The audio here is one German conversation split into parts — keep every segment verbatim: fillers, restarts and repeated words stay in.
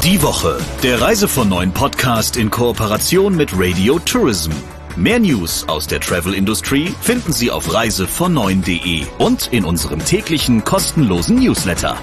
Die Woche, der Reise von neuen Podcast in Kooperation mit Radio Tourism. Mehr News aus der Travel-Industrie finden Sie auf reise von neun punkt de und in unserem täglichen kostenlosen Newsletter.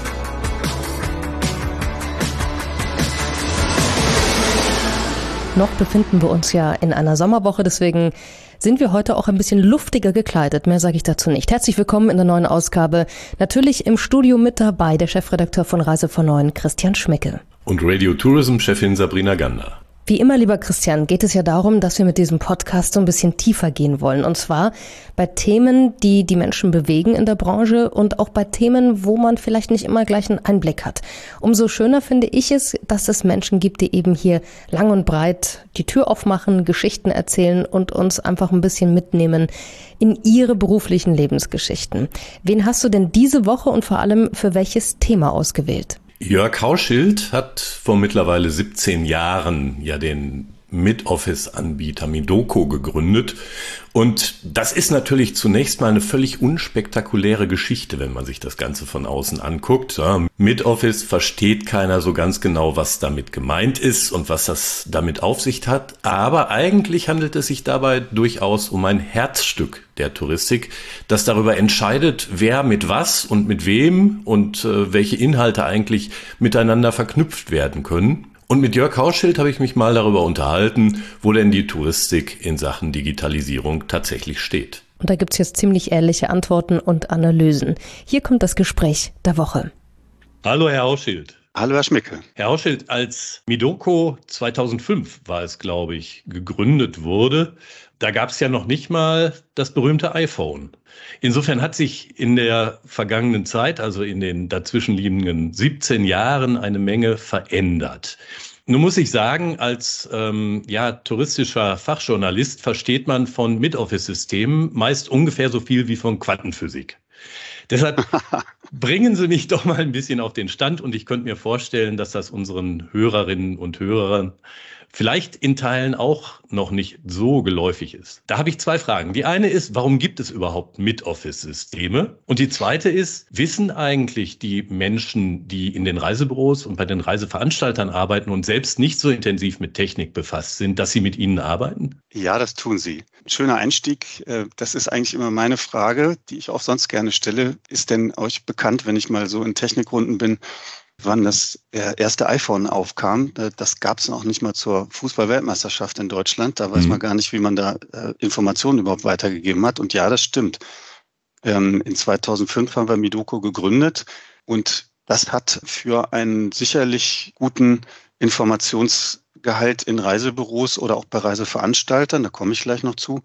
Noch befinden wir uns ja in einer Sommerwoche, deswegen sind wir heute auch ein bisschen luftiger gekleidet. Mehr sage ich dazu nicht. Herzlich willkommen in der neuen Ausgabe. Natürlich im Studio mit dabei der Chefredakteur von Reise von neun, Christian Schmicke. Und Radio Tourism-Chefin Sabrina Gander. Wie immer, lieber Christian, geht es ja darum, dass wir mit diesem Podcast so ein bisschen tiefer gehen wollen. Und zwar bei Themen, die die Menschen bewegen in der Branche und auch bei Themen, wo man vielleicht nicht immer gleich einen Einblick hat. Umso schöner finde ich es, dass es Menschen gibt, die eben hier lang und breit die Tür aufmachen, Geschichten erzählen und uns einfach ein bisschen mitnehmen in ihre beruflichen Lebensgeschichten. Wen hast du denn diese Woche und vor allem für welches Thema ausgewählt? Jörg Hauschild hat vor mittlerweile siebzehn Jahren ja den Mid-Office-Anbieter Midoko gegründet. Und das ist natürlich zunächst mal eine völlig unspektakuläre Geschichte, wenn man sich das Ganze von außen anguckt. Ja, Mid-Office versteht keiner so ganz genau, was damit gemeint ist und was das damit auf sich hat. Aber eigentlich handelt es sich dabei durchaus um ein Herzstück der Touristik, das darüber entscheidet, wer mit was und mit wem und äh, welche Inhalte eigentlich miteinander verknüpft werden können. Und mit Jörg Hauschild habe ich mich mal darüber unterhalten, wo denn die Touristik in Sachen Digitalisierung tatsächlich steht. Und da gibt es jetzt ziemlich ehrliche Antworten und Analysen. Hier kommt das Gespräch der Woche. Hallo, Herr Hauschild. Hallo, Herr Schmicke. Herr Hauschild, als Midoko zweitausendfünf war es, glaube ich, gegründet wurde, da gab es ja noch nicht mal das berühmte iPhone. Insofern hat sich in der vergangenen Zeit, also in den dazwischenliegenden siebzehn Jahren, eine Menge verändert. Nun muss ich sagen, als ähm, ja, touristischer Fachjournalist versteht man von Mid-Office-Systemen meist ungefähr so viel wie von Quantenphysik. Deshalb bringen Sie mich doch mal ein bisschen auf den Stand und ich könnte mir vorstellen, dass das unseren Hörerinnen und Hörern vielleicht in Teilen auch noch nicht so geläufig ist. Da habe ich zwei Fragen. Die eine ist, warum gibt es überhaupt Mid-Office-Systeme? Und die zweite ist, wissen eigentlich die Menschen, die in den Reisebüros und bei den Reiseveranstaltern arbeiten und selbst nicht so intensiv mit Technik befasst sind, dass sie mit ihnen arbeiten? Ja, das tun sie. Schöner Einstieg. Das ist eigentlich immer meine Frage, die ich auch sonst gerne stelle. Ist denn euch bekannt, wenn ich mal so in Technikrunden bin, wann das erste iPhone aufkam? Das gab es noch nicht mal zur Fußball-Weltmeisterschaft in Deutschland. Da weiß mhm. man gar nicht, wie man da Informationen überhaupt weitergegeben hat. Und ja, das stimmt. In zweitausendfünf haben wir Midoko gegründet und das hat für einen sicherlich guten Informationsgehalt in Reisebüros oder auch bei Reiseveranstaltern, da komme ich gleich noch zu,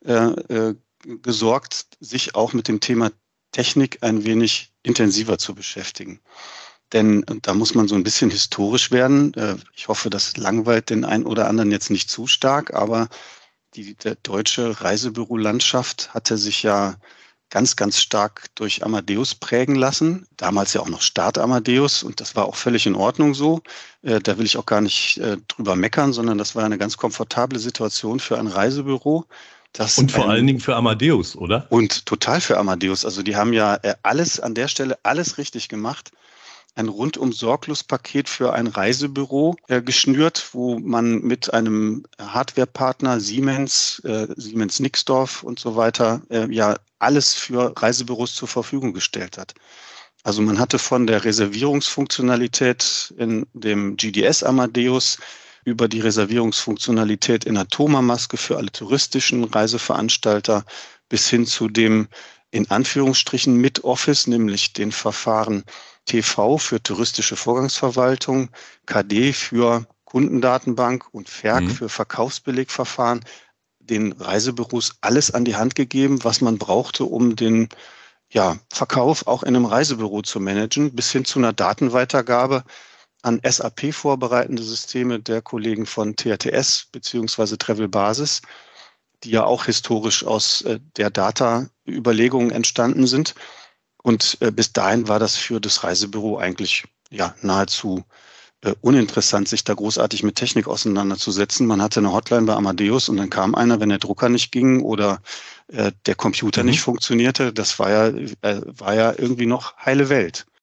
äh, gesorgt, sich auch mit dem Thema Technik ein wenig intensiver zu beschäftigen. Denn da muss man so ein bisschen historisch werden. Ich hoffe, das langweilt den einen oder anderen jetzt nicht zu stark, aber die der deutsche Reisebürolandschaft hatte sich ja ganz, ganz stark durch Amadeus prägen lassen. Damals ja auch noch Start Amadeus und das war auch völlig in Ordnung so. Da will ich auch gar nicht drüber meckern, sondern das war eine ganz komfortable Situation für ein Reisebüro. Das und vor ein, allen Dingen für Amadeus, oder? Und total für Amadeus. Also die haben ja alles an der Stelle, alles richtig gemacht. Ein rundum sorglos Paket für ein Reisebüro äh, geschnürt, wo man mit einem Hardwarepartner Siemens, äh, Siemens Nixdorf und so weiter äh, ja alles für Reisebüros zur Verfügung gestellt hat. Also man hatte von der Reservierungsfunktionalität in dem G D S Amadeus über die Reservierungsfunktionalität in der Thoma-Maske für alle touristischen Reiseveranstalter bis hin zu dem in Anführungsstrichen Mid-Office, nämlich den Verfahren T V für touristische Vorgangsverwaltung, K D für Kundendatenbank und F E R C mhm. für Verkaufsbelegverfahren, den Reisebüros alles an die Hand gegeben, was man brauchte, um den ja, Verkauf auch in einem Reisebüro zu managen, bis hin zu einer Datenweitergabe an S A P vorbereitende Systeme der Kollegen von T R T S bzw. Travel Basis, die ja auch historisch aus äh, der Data-Überlegungen entstanden sind. Und äh, bis dahin war das für das Reisebüro eigentlich ja nahezu äh, uninteressant, sich da großartig mit Technik auseinanderzusetzen. Man hatte eine Hotline bei Amadeus und dann kam einer, wenn der Drucker nicht ging oder äh, der Computer mhm. nicht funktionierte. Das war ja, äh, war ja irgendwie noch heile Welt.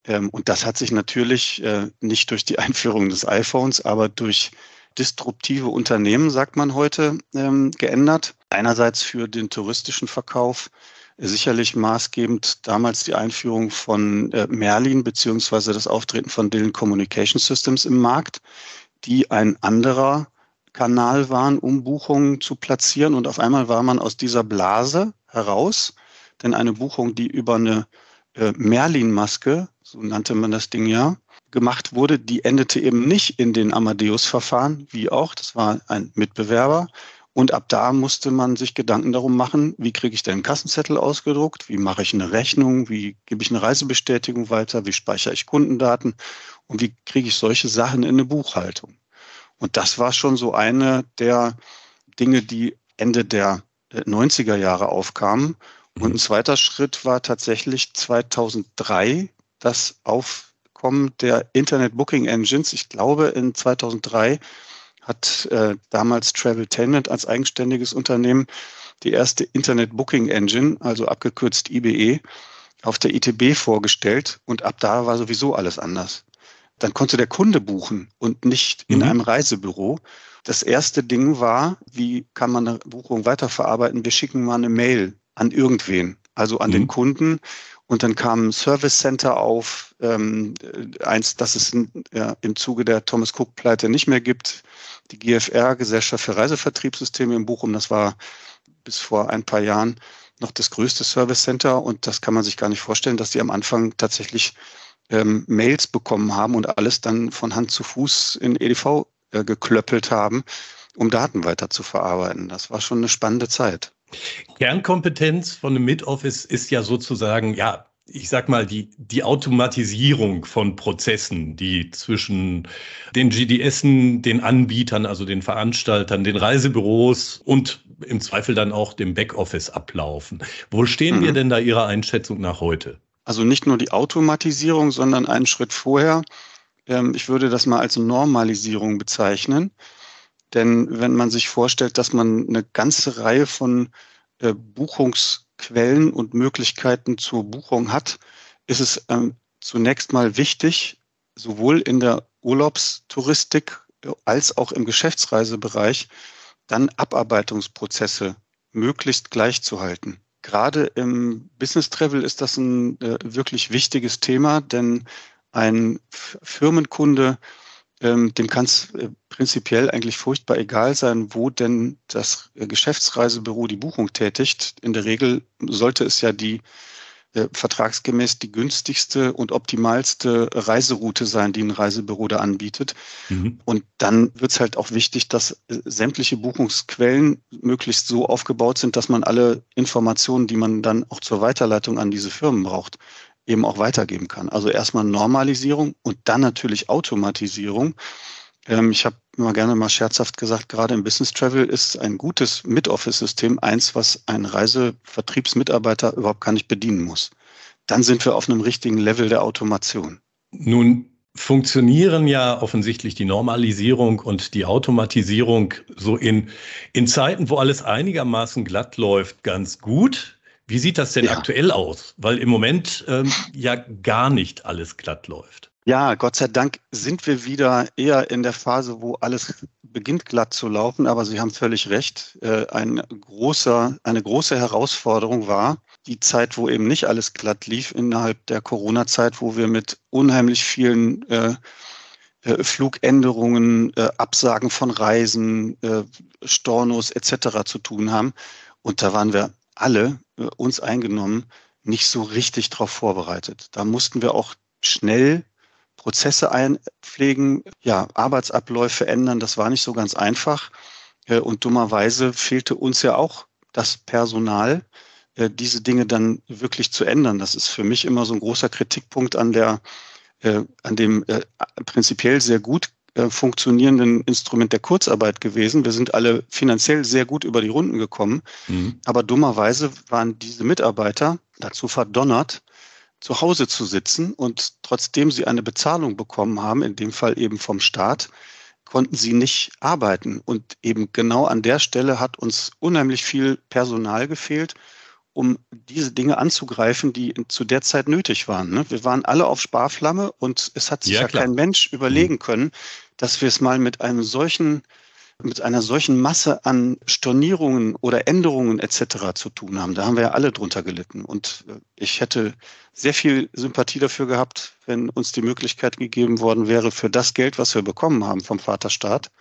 Und das hat sich natürlich nicht durch die Einführung des iPhones, aber durch disruptive Unternehmen, sagt man heute, geändert. Einerseits für den touristischen Verkauf, sicherlich maßgebend damals die Einführung von Merlin beziehungsweise das Auftreten von Dillon Communication Systems im Markt, die ein anderer Kanal waren, um Buchungen zu platzieren. Und auf einmal war man aus dieser Blase heraus, denn eine Buchung, die über eine äh, Merlin-Maske, so nannte man das Ding ja, gemacht wurde, die endete eben nicht in den Amadeus-Verfahren, wie auch, das war ein Mitbewerber. Und ab da musste man sich Gedanken darum machen, wie kriege ich denn einen Kassenzettel ausgedruckt, wie mache ich eine Rechnung, wie gebe ich eine Reisebestätigung weiter, wie speichere ich Kundendaten und wie kriege ich solche Sachen in eine Buchhaltung. Und das war schon so eine der Dinge, die Ende der neunziger Jahre aufkamen. Und ein zweiter Schritt war tatsächlich zweitausenddrei das Aufkommen der Internet Booking Engines. Ich glaube, in zweitausenddrei hat äh, damals Traveltainment als eigenständiges Unternehmen die erste Internet Booking Engine, also abgekürzt I B E, auf der I T B vorgestellt. Und ab da war sowieso alles anders. Dann konnte der Kunde buchen und nicht in mhm. einem Reisebüro. Das erste Ding war, wie kann man eine Buchung weiterverarbeiten? Wir schicken mal eine Mail an irgendwen, also an mhm. den Kunden. Und dann kam ein Service Center auf, ähm, eins, das es in, ja, im Zuge der Thomas Cook-Pleite nicht mehr gibt. Die G F R, Gesellschaft für Reisevertriebssysteme in Bochum, das war bis vor ein paar Jahren noch das größte Service Center. Und das kann man sich gar nicht vorstellen, dass die am Anfang tatsächlich ähm, Mails bekommen haben und alles dann von Hand zu Fuß in E D V äh, geklöppelt haben, um Daten weiter zu verarbeiten. Das war schon eine spannende Zeit. Kernkompetenz von einem Mid-Office ist ja sozusagen, ja, ich sag mal, die, die Automatisierung von Prozessen, die zwischen den G D S'en, den Anbietern, also den Veranstaltern, den Reisebüros und im Zweifel dann auch dem Backoffice ablaufen. Wo stehen mhm. wir denn da Ihrer Einschätzung nach heute? Also nicht nur die Automatisierung, sondern einen Schritt vorher. Ähm, ich würde das mal als Normalisierung bezeichnen. Denn wenn man sich vorstellt, dass man eine ganze Reihe von äh, Buchungsquellen und Möglichkeiten zur Buchung hat, ist es ähm, zunächst mal wichtig, sowohl in der Urlaubstouristik als auch im Geschäftsreisebereich dann Abarbeitungsprozesse möglichst gleich zu halten. Gerade im Business Travel ist das ein äh, wirklich wichtiges Thema, denn ein F- Firmenkunde, ähm, dem kann es äh, prinzipiell eigentlich furchtbar egal sein, wo denn das äh, Geschäftsreisebüro die Buchung tätigt. In der Regel sollte es ja die äh, vertragsgemäß die günstigste und optimalste Reiseroute sein, die ein Reisebüro da anbietet. Mhm. Und dann wird es halt auch wichtig, dass äh, sämtliche Buchungsquellen möglichst so aufgebaut sind, dass man alle Informationen, die man dann auch zur Weiterleitung an diese Firmen braucht, eben auch weitergeben kann. Also erstmal Normalisierung und dann natürlich Automatisierung. Ähm, ich habe immer gerne mal scherzhaft gesagt, gerade im Business Travel ist ein gutes Mid-Office-System eins, was ein Reisevertriebsmitarbeiter überhaupt gar nicht bedienen muss. Dann sind wir auf einem richtigen Level der Automation. Nun funktionieren ja offensichtlich die Normalisierung und die Automatisierung so in, in Zeiten, wo alles einigermaßen glatt läuft, ganz gut. Wie sieht das denn ja. aktuell aus? Weil im Moment ähm, ja gar nicht alles glatt läuft. Ja, Gott sei Dank sind wir wieder eher in der Phase, wo alles beginnt glatt zu laufen. Aber Sie haben völlig recht. Äh, ein großer, eine große Herausforderung war die Zeit, wo eben nicht alles glatt lief innerhalb der Corona-Zeit, wo wir mit unheimlich vielen äh, äh, Flugänderungen, äh, Absagen von Reisen, äh, Stornos et cetera zu tun haben. Und da waren wir alle, äh, uns eingenommen, nicht so richtig darauf vorbereitet. Da mussten wir auch schnell Prozesse einpflegen, ja, Arbeitsabläufe ändern. Das war nicht so ganz einfach. Äh, und dummerweise fehlte uns ja auch das Personal, äh, diese Dinge dann wirklich zu ändern. Das ist für mich immer so ein großer Kritikpunkt an der, äh, an dem äh, prinzipiell sehr gut äh, funktionierenden Instrument der Kurzarbeit gewesen. Wir sind alle finanziell sehr gut über die Runden gekommen. Mhm. Aber dummerweise waren diese Mitarbeiter dazu verdonnert, zu Hause zu sitzen, und trotzdem sie eine Bezahlung bekommen haben, in dem Fall eben vom Staat, konnten sie nicht arbeiten. Und eben genau an der Stelle hat uns unheimlich viel Personal gefehlt. um diese Dinge anzugreifen, die zu der Zeit nötig waren. Ne? Wir waren alle auf Sparflamme und es hat sich ja, ja kein Mensch überlegen können, dass wir es mal mit einem solchen mit einer solchen Masse an Stornierungen oder Änderungen et cetera zu tun haben. Da haben wir ja alle drunter gelitten. Und ich hätte sehr viel Sympathie dafür gehabt, wenn uns die Möglichkeit gegeben worden wäre, für das Geld, was wir bekommen haben vom Vaterstaat,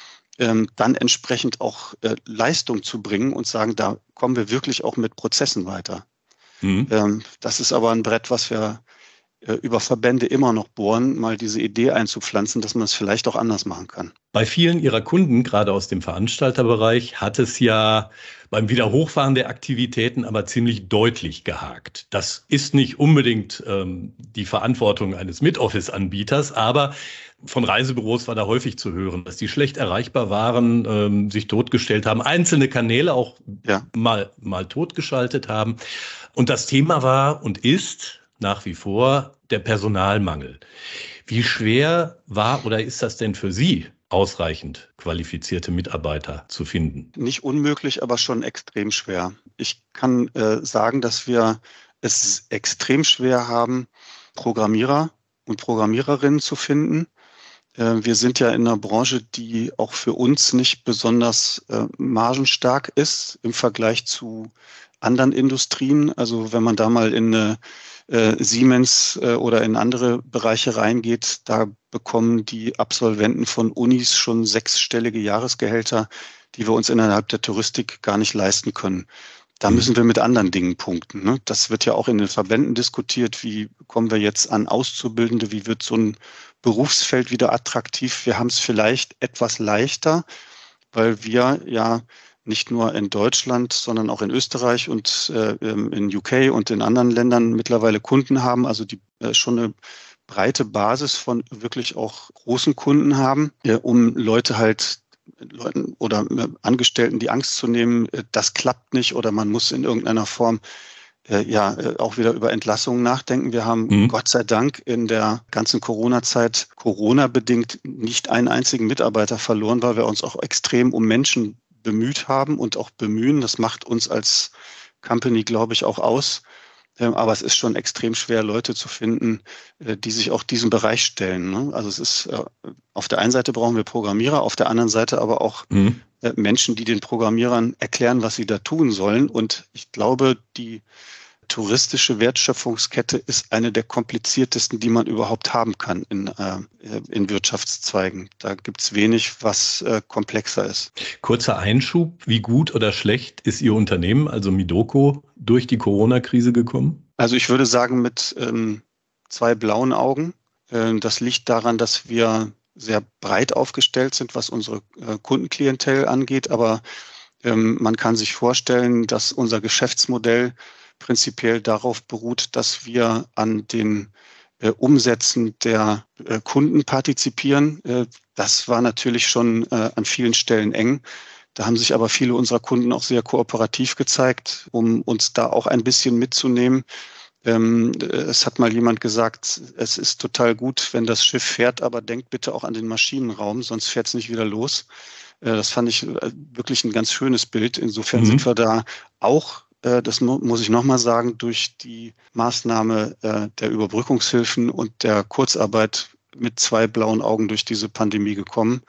ähm, dann entsprechend auch äh, Leistung zu bringen und sagen, da kommen wir wirklich auch mit Prozessen weiter. Mhm. Ähm, das ist aber ein Brett, was wir über Verbände immer noch bohren, mal diese Idee einzupflanzen, dass man es vielleicht auch anders machen kann. Bei vielen Ihrer Kunden, gerade aus dem Veranstalterbereich, hat es ja beim Wiederhochfahren der Aktivitäten aber ziemlich deutlich gehakt. Das ist nicht unbedingt ähm, die Verantwortung eines Mid-Office-Anbieters, aber von Reisebüros war da häufig zu hören, dass die schlecht erreichbar waren, ähm, sich totgestellt haben, einzelne Kanäle auch ja. mal, mal totgeschaltet haben. Und das Thema war und ist nach wie vor der Personalmangel. Wie schwer war oder ist das denn für Sie, ausreichend qualifizierte Mitarbeiter zu finden? Nicht unmöglich, aber schon extrem schwer. Ich kann äh, sagen, dass wir es extrem schwer haben, Programmierer und Programmiererinnen zu finden. Äh, wir sind ja in einer Branche, die auch für uns nicht besonders äh, margenstark ist im Vergleich zu anderen Industrien. Also wenn man da mal in eine äh, Siemens äh, oder in andere Bereiche reingeht, da bekommen die Absolventen von Unis schon sechsstellige Jahresgehälter, die wir uns innerhalb der Touristik gar nicht leisten können. Da müssen wir mit anderen Dingen punkten. Ne? Das wird ja auch in den Verbänden diskutiert. Wie kommen wir jetzt an Auszubildende? Wie wird so ein Berufsfeld wieder attraktiv? Wir haben es vielleicht etwas leichter, weil wir ja nicht nur in Deutschland, sondern auch in Österreich und äh, in U K und in anderen Ländern mittlerweile Kunden haben, also die äh, schon eine breite Basis von wirklich auch großen Kunden haben, äh, um Leute halt, Leuten oder äh, Angestellten die Angst zu nehmen, äh, das klappt nicht oder man muss in irgendeiner Form äh, ja äh, auch wieder über Entlassungen nachdenken. Wir haben mhm. Gott sei Dank in der ganzen Corona-Zeit Corona-bedingt nicht einen einzigen Mitarbeiter verloren, weil wir uns auch extrem um Menschen bemüht haben und auch bemühen. Das macht uns als Company, glaube ich, auch aus. Aber es ist schon extrem schwer, Leute zu finden, die sich auch diesem Bereich stellen. Also es ist, auf der einen Seite brauchen wir Programmierer, auf der anderen Seite aber auch mhm. Menschen, die den Programmierern erklären, was sie da tun sollen. Und ich glaube, die touristische Wertschöpfungskette ist eine der kompliziertesten, die man überhaupt haben kann in, äh, in Wirtschaftszweigen. Da gibt es wenig, was äh, komplexer ist. Kurzer Einschub, wie gut oder schlecht ist Ihr Unternehmen, also Midoko, durch die Corona-Krise gekommen? Also ich würde sagen mit ähm, zwei blauen Augen. Äh, das liegt daran, dass wir sehr breit aufgestellt sind, was unsere äh, Kundenklientel angeht. Aber ähm, man kann sich vorstellen, dass unser Geschäftsmodell prinzipiell darauf beruht, dass wir an den äh, Umsätzen der äh, Kunden partizipieren. Äh, das war natürlich schon äh, an vielen Stellen eng. Da haben sich aber viele unserer Kunden auch sehr kooperativ gezeigt, um uns da auch ein bisschen mitzunehmen. Ähm, es hat mal jemand gesagt, es ist total gut, wenn das Schiff fährt, aber denkt bitte auch an den Maschinenraum, sonst fährt es nicht wieder los. Äh, das fand ich äh, wirklich ein ganz schönes Bild. Insofern mhm. sind wir da auch, das muss ich nochmal sagen, durch die Maßnahme der Überbrückungshilfen und der Kurzarbeit mit zwei blauen Augen durch diese Pandemie gekommen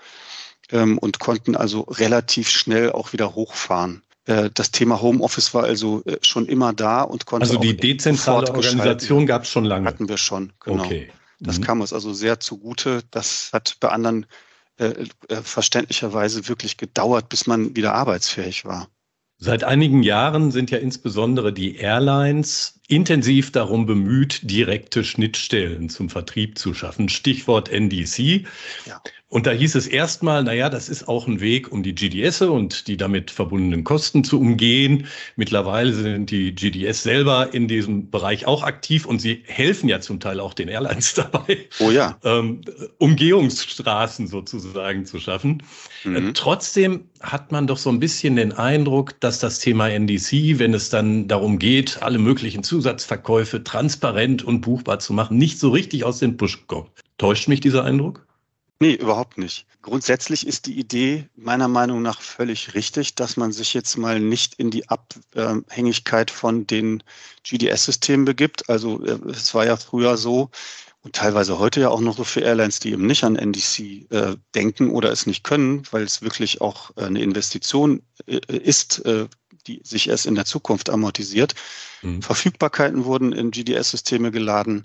und konnten also relativ schnell auch wieder hochfahren. Das Thema Homeoffice war also schon immer da und konnte also die auch dezentrale Organisation gab es schon lange? Hatten wir schon, genau. Okay. Mhm. Das kam uns also sehr zugute. Das hat bei anderen äh, verständlicherweise wirklich gedauert, bis man wieder arbeitsfähig war. Seit einigen Jahren sind ja insbesondere die Airlines intensiv darum bemüht, direkte Schnittstellen zum Vertrieb zu schaffen. Stichwort N D C. Ja. Und da hieß es erstmal, naja, das ist auch ein Weg, um die G D S und die damit verbundenen Kosten zu umgehen. Mittlerweile sind die G D S selber in diesem Bereich auch aktiv und sie helfen ja zum Teil auch den Airlines dabei, oh ja. ähm, Umgehungsstraßen sozusagen zu schaffen. Mhm. Äh, trotzdem hat man doch so ein bisschen den Eindruck, dass das Thema N D C, wenn es dann darum geht, alle möglichen Zusatzverkäufe transparent und buchbar zu machen, nicht so richtig aus den Pusch kommt. Täuscht mich dieser Eindruck? Nee, überhaupt nicht. Grundsätzlich ist die Idee meiner Meinung nach völlig richtig, dass man sich jetzt mal nicht in die Abhängigkeit von den G D S-Systemen begibt. Also es war ja früher so und teilweise heute ja auch noch so für Airlines, die eben nicht an N D C äh, denken oder es nicht können, weil es wirklich auch eine Investition äh, ist, äh, die sich erst in der Zukunft amortisiert. Mhm. Verfügbarkeiten wurden in G D S-Systeme geladen.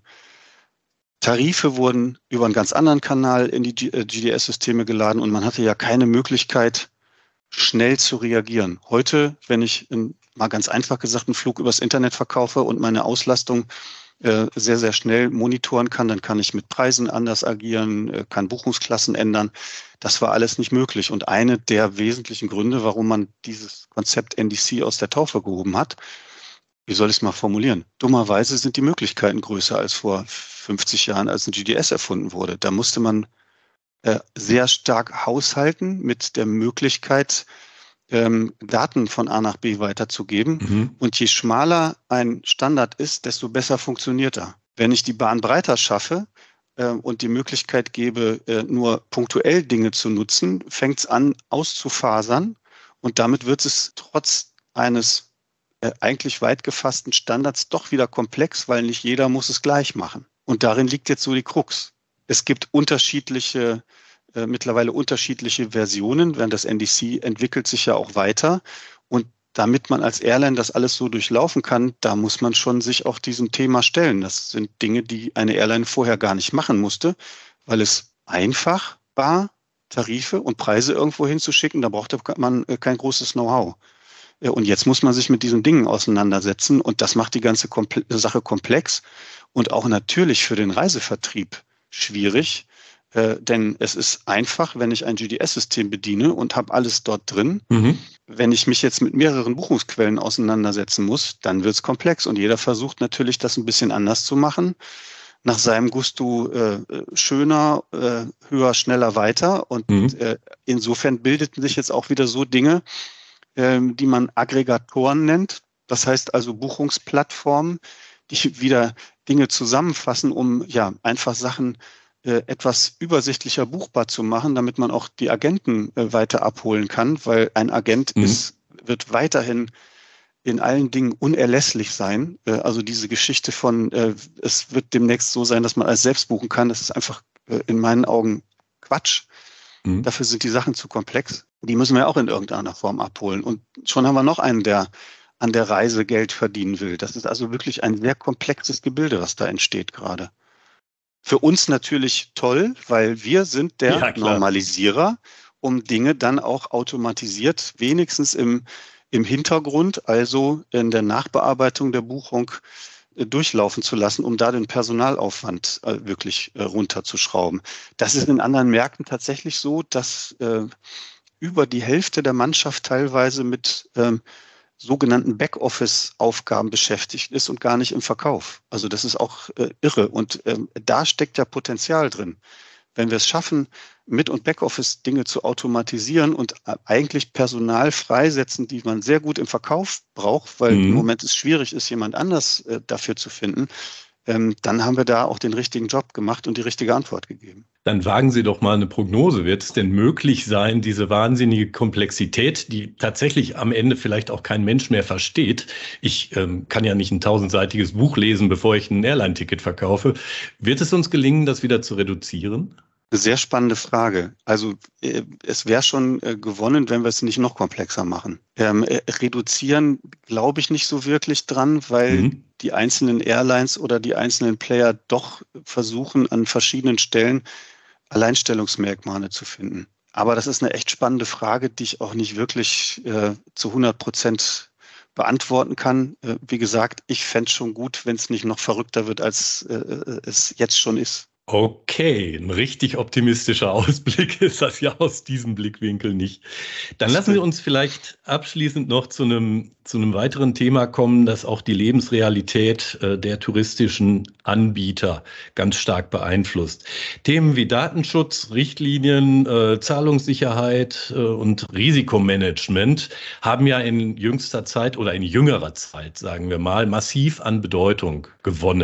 Tarife wurden über einen ganz anderen Kanal in die G D S-Systeme geladen und man hatte ja keine Möglichkeit, schnell zu reagieren. Heute, wenn ich in, mal ganz einfach gesagt einen Flug übers Internet verkaufe und meine Auslastung äh, sehr, sehr schnell monitoren kann, dann kann ich mit Preisen anders agieren, äh, kann Buchungsklassen ändern. Das war alles nicht möglich. Und eine der wesentlichen Gründe, warum man dieses Konzept N D C aus der Taufe gehoben hat, wie soll ich es mal formulieren? Dummerweise sind die Möglichkeiten größer als vor fünfzig Jahren, als ein G D S erfunden wurde. Da musste man äh, sehr stark haushalten mit der Möglichkeit, ähm, Daten von A nach B weiterzugeben. Mhm. Und je schmaler ein Standard ist, desto besser funktioniert er. Wenn ich die Bahn breiter schaffe äh, und die Möglichkeit gebe, äh, nur punktuell Dinge zu nutzen, fängt es an auszufasern. Und damit wird es trotz eines eigentlich weit gefassten Standards doch wieder komplex, weil nicht jeder muss es gleich machen. Und darin liegt jetzt so die Krux. Es gibt unterschiedliche, äh, mittlerweile unterschiedliche Versionen, während das N D C entwickelt sich ja auch weiter. Und damit man als Airline das alles so durchlaufen kann, da muss man schon sich auch diesem Thema stellen. Das sind Dinge, die eine Airline vorher gar nicht machen musste, weil es einfach war, Tarife und Preise irgendwo hinzuschicken. Da brauchte man kein großes Know-how. Und jetzt muss man sich mit diesen Dingen auseinandersetzen und das macht die ganze Komple- Sache komplex und auch natürlich für den Reisevertrieb schwierig, äh, denn es ist einfach, wenn ich ein G D S-System bediene und habe alles dort drin. Mhm. Wenn ich mich jetzt mit mehreren Buchungsquellen auseinandersetzen muss, dann wird es komplex und jeder versucht natürlich, das ein bisschen anders zu machen. Nach seinem Gusto äh, schöner, äh, höher, schneller, weiter und mhm. äh, insofern bildeten sich jetzt auch wieder so Dinge, die man Aggregatoren nennt. Das heißt also Buchungsplattformen, die wieder Dinge zusammenfassen, um ja einfach Sachen äh, etwas übersichtlicher buchbar zu machen, damit man auch die Agenten äh, weiter abholen kann, weil ein Agent mhm. ist, wird weiterhin in allen Dingen unerlässlich sein. Äh, also diese Geschichte von, äh, es wird demnächst so sein, dass man alles selbst buchen kann, das ist einfach äh, in meinen Augen Quatsch. Mhm. Dafür sind die Sachen zu komplex. Die müssen wir auch in irgendeiner Form abholen. Und schon haben wir noch einen, der an der Reise Geld verdienen will. Das ist also wirklich ein sehr komplexes Gebilde, was da entsteht gerade. Für uns natürlich toll, weil wir sind der ja, Normalisierer, um Dinge dann auch automatisiert, wenigstens im, im Hintergrund, also in der Nachbearbeitung der Buchung, durchlaufen zu lassen, um da den Personalaufwand äh, wirklich äh, runterzuschrauben. Das ist in anderen Märkten tatsächlich so, dass äh, über die Hälfte der Mannschaft teilweise mit ähm, sogenannten Backoffice-Aufgaben beschäftigt ist und gar nicht im Verkauf. Also das ist auch äh, irre und ähm, da steckt ja Potenzial drin. Wenn wir es schaffen, Mid- und Backoffice Dinge zu automatisieren und eigentlich Personal freisetzen, die man sehr gut im Verkauf braucht, weil mhm. im Moment es schwierig ist, jemand anders äh, dafür zu finden, ähm, dann haben wir da auch den richtigen Job gemacht und die richtige Antwort gegeben. Dann wagen Sie doch mal eine Prognose. Wird es denn möglich sein, diese wahnsinnige Komplexität, die tatsächlich am Ende vielleicht auch kein Mensch mehr versteht? Ich ähm, kann ja nicht ein tausendseitiges Buch lesen, bevor ich ein Airline-Ticket verkaufe. Wird es uns gelingen, das wieder zu reduzieren? Eine sehr spannende Frage. Also äh, es wäre schon äh, gewonnen, wenn wir es nicht noch komplexer machen. Ähm, äh, reduzieren glaube ich nicht so wirklich dran, weil mhm. die einzelnen Airlines oder die einzelnen Player doch versuchen, an verschiedenen Stellen Alleinstellungsmerkmale zu finden. Aber das ist eine echt spannende Frage, die ich auch nicht wirklich äh, zu hundert Prozent beantworten kann. Äh, wie gesagt, ich fände es schon gut, wenn es nicht noch verrückter wird, als äh, es jetzt schon ist. Okay, ein richtig optimistischer Ausblick ist das ja aus diesem Blickwinkel nicht. Dann lassen Sie uns vielleicht abschließend noch zu einem, zu einem weiteren Thema kommen, das auch die Lebensrealität äh, der touristischen Anbieter ganz stark beeinflusst. Themen wie Datenschutz, Richtlinien, äh, Zahlungssicherheit äh, und Risikomanagement haben ja in jüngster Zeit oder in jüngerer Zeit, sagen wir mal, massiv an Bedeutung gewonnen.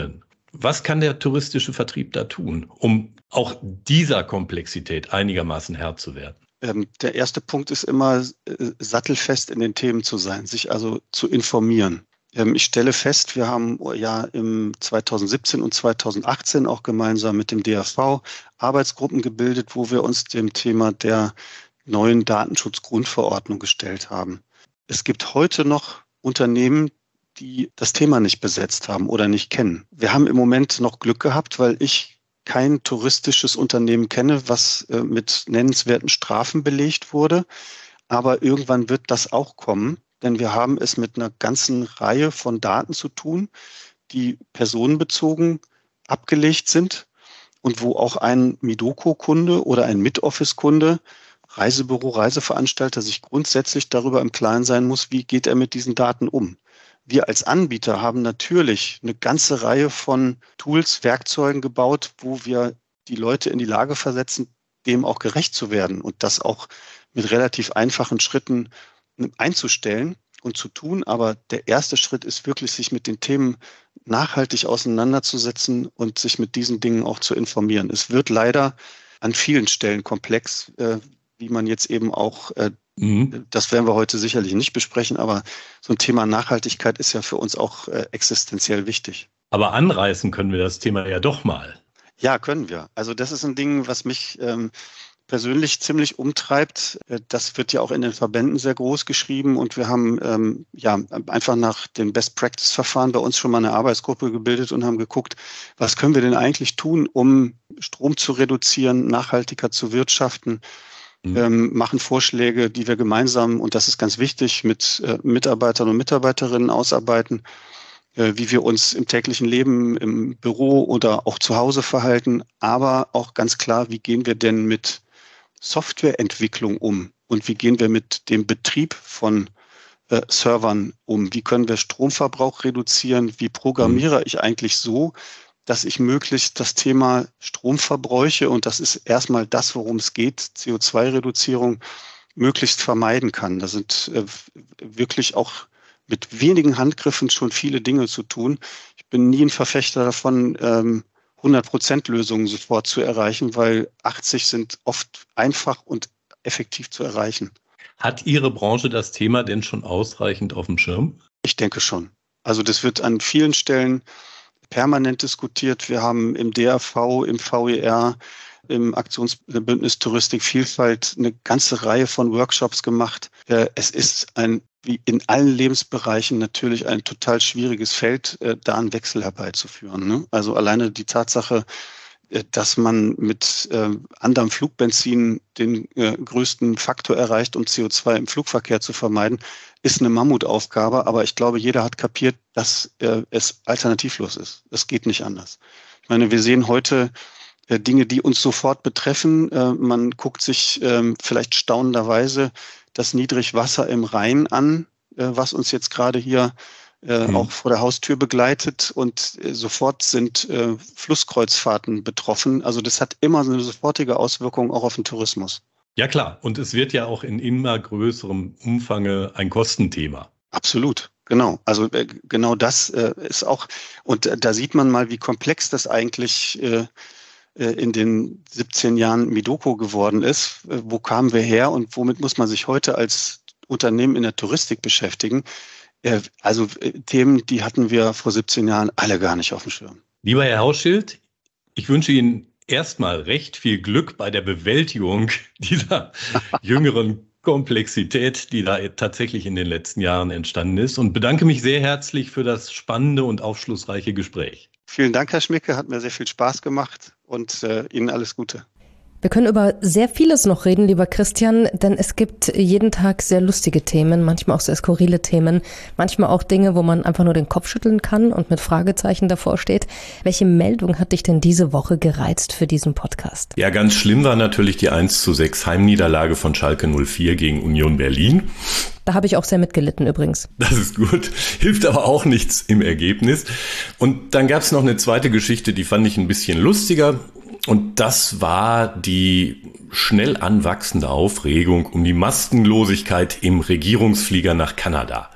Was kann der touristische Vertrieb da tun, um auch dieser Komplexität einigermaßen Herr zu werden? Ähm, der erste Punkt ist immer, äh, sattelfest in den Themen zu sein, sich also zu informieren. Ähm, ich stelle fest, wir haben ja im zweitausendsiebzehn und zweitausendachtzehn auch gemeinsam mit dem D A V Arbeitsgruppen gebildet, wo wir uns dem Thema der neuen Datenschutzgrundverordnung gestellt haben. Es gibt heute noch Unternehmen, die das Thema nicht besetzt haben oder nicht kennen. Wir haben im Moment noch Glück gehabt, weil ich kein touristisches Unternehmen kenne, was äh, mit nennenswerten Strafen belegt wurde. Aber irgendwann wird das auch kommen, denn wir haben es mit einer ganzen Reihe von Daten zu tun, die personenbezogen abgelegt sind und wo auch ein Midoko-Kunde oder ein Mid-Office-Kunde, Reisebüro, Reiseveranstalter sich grundsätzlich darüber im Klaren sein muss, wie geht er mit diesen Daten um. Wir als Anbieter haben natürlich eine ganze Reihe von Tools, Werkzeugen gebaut, wo wir die Leute in die Lage versetzen, dem auch gerecht zu werden und das auch mit relativ einfachen Schritten einzustellen und zu tun. Aber der erste Schritt ist wirklich, sich mit den Themen nachhaltig auseinanderzusetzen und sich mit diesen Dingen auch zu informieren. Es wird leider an vielen Stellen komplex, äh, wie man jetzt eben auch, äh, mhm. das werden wir heute sicherlich nicht besprechen, aber so ein Thema Nachhaltigkeit ist ja für uns auch äh, existenziell wichtig. Aber anreißen können wir das Thema ja doch mal. Ja, können wir. Also das ist ein Ding, was mich ähm, persönlich ziemlich umtreibt. Das wird ja auch in den Verbänden sehr groß geschrieben und wir haben ähm, ja einfach nach den Best-Practice-Verfahren bei uns schon mal eine Arbeitsgruppe gebildet und haben geguckt, was können wir denn eigentlich tun, um Strom zu reduzieren, nachhaltiger zu wirtschaften. Mhm. Ähm, machen Vorschläge, die wir gemeinsam, und das ist ganz wichtig, mit äh, Mitarbeitern und Mitarbeiterinnen ausarbeiten, äh, wie wir uns im täglichen Leben, im Büro oder auch zu Hause verhalten, aber auch ganz klar, wie gehen wir denn mit Softwareentwicklung um und wie gehen wir mit dem Betrieb von äh, Servern um? Wie können wir Stromverbrauch reduzieren? Wie programmiere mhm. ich eigentlich so, dass ich möglichst das Thema Stromverbräuche, und das ist erstmal das, worum es geht, C O zwei Reduzierung, möglichst vermeiden kann. Da sind äh, wirklich auch mit wenigen Handgriffen schon viele Dinge zu tun. Ich bin nie ein Verfechter davon, ähm, hundert Prozent Lösungen sofort zu erreichen, weil achtzig sind oft einfach und effektiv zu erreichen. Hat Ihre Branche das Thema denn schon ausreichend auf dem Schirm? Ich denke schon. Also das wird an vielen Stellen permanent diskutiert. Wir haben im D A V, im V E R, im Aktionsbündnis Touristik Vielfalt eine ganze Reihe von Workshops gemacht. Es ist ein, wie in allen Lebensbereichen, natürlich ein total schwieriges Feld, da einen Wechsel herbeizuführen. Also alleine die Tatsache, dass man mit anderem Flugbenzin den größten Faktor erreicht, um C O zwei im Flugverkehr zu vermeiden, ist eine Mammutaufgabe. Aber ich glaube, jeder hat kapiert, dass es alternativlos ist. Es geht nicht anders. Ich meine, wir sehen heute Dinge, die uns sofort betreffen. Man guckt sich vielleicht staunenderweise das Niedrigwasser im Rhein an, was uns jetzt gerade hier mhm. auch vor der Haustür begleitet. Und sofort sind Flusskreuzfahrten betroffen. Also das hat immer eine sofortige Auswirkung auch auf den Tourismus. Ja klar, und es wird ja auch in immer größerem Umfange ein Kostenthema. Absolut, genau. Also äh, genau das äh, ist auch, und äh, da sieht man mal, wie komplex das eigentlich äh, äh, in den siebzehn Jahren Midoko geworden ist. Äh, wo kamen wir her und womit muss man sich heute als Unternehmen in der Touristik beschäftigen? Äh, also äh, Themen, die hatten wir vor siebzehn Jahren alle gar nicht auf dem Schirm. Lieber Herr Hauschild, ich wünsche Ihnen erstmal recht viel Glück bei der Bewältigung dieser jüngeren Komplexität, die da tatsächlich in den letzten Jahren entstanden ist, und bedanke mich sehr herzlich für das spannende und aufschlussreiche Gespräch. Vielen Dank, Herr Schmicke, hat mir sehr viel Spaß gemacht und äh, Ihnen alles Gute. Wir können über sehr vieles noch reden, lieber Christian, denn es gibt jeden Tag sehr lustige Themen, manchmal auch sehr skurrile Themen, manchmal auch Dinge, wo man einfach nur den Kopf schütteln kann und mit Fragezeichen davor steht. Welche Meldung hat dich denn diese Woche gereizt für diesen Podcast? Ja, ganz schlimm war natürlich die eins zu sechs Heimniederlage von Schalke null vier gegen Union Berlin. Da habe ich auch sehr mitgelitten übrigens. Das ist gut, hilft aber auch nichts im Ergebnis. Und dann gab es noch eine zweite Geschichte, die fand ich ein bisschen lustiger. Und das war die schnell anwachsende Aufregung um die Maskenlosigkeit im Regierungsflieger nach Kanada.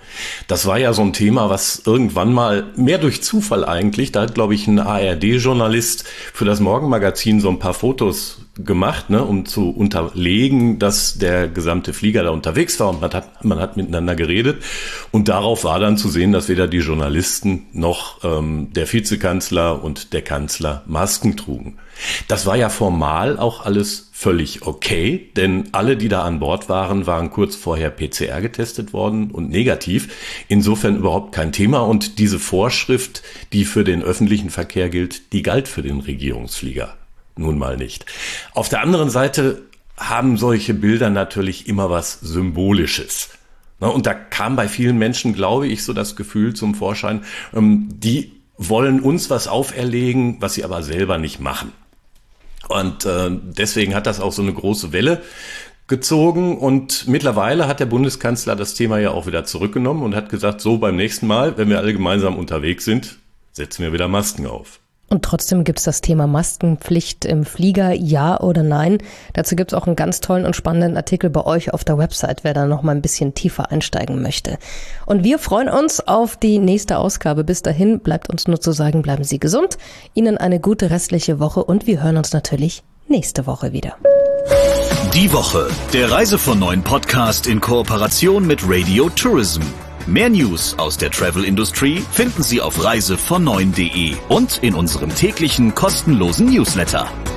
Das war ja so ein Thema, was irgendwann mal, mehr durch Zufall eigentlich, da hat, glaube ich, ein A R D-Journalist für das Morgenmagazin so ein paar Fotos gemacht, ne, um zu unterlegen, dass der gesamte Flieger da unterwegs war und man hat, man hat miteinander geredet. Und darauf war dann zu sehen, dass weder die Journalisten noch ähm, der Vizekanzler und der Kanzler Masken trugen. Das war ja formal auch alles völlig okay, denn alle, die da an Bord waren, waren kurz vorher P C R getestet worden und negativ. Insofern überhaupt kein Thema. Und diese Vorschrift, die für den öffentlichen Verkehr gilt, die galt für den Regierungsflieger nun mal nicht. Auf der anderen Seite haben solche Bilder natürlich immer was Symbolisches. Und da kam bei vielen Menschen, glaube ich, so das Gefühl zum Vorschein, die wollen uns was auferlegen, was sie aber selber nicht machen. Und äh, deswegen hat das auch so eine große Welle gezogen. Und mittlerweile hat der Bundeskanzler das Thema ja auch wieder zurückgenommen und hat gesagt, so beim nächsten Mal, wenn wir alle gemeinsam unterwegs sind, setzen wir wieder Masken auf. Und trotzdem gibt es das Thema Maskenpflicht im Flieger, ja oder nein. Dazu gibt es auch einen ganz tollen und spannenden Artikel bei euch auf der Website, wer da noch mal ein bisschen tiefer einsteigen möchte. Und wir freuen uns auf die nächste Ausgabe. Bis dahin bleibt uns nur zu sagen, bleiben Sie gesund, Ihnen eine gute restliche Woche und wir hören uns natürlich nächste Woche wieder. Die Woche, der Reise von neun Podcast in Kooperation mit Radio Tourism. Mehr News aus der Travel Industry finden Sie auf reise von neun punkt de und in unserem täglichen kostenlosen Newsletter.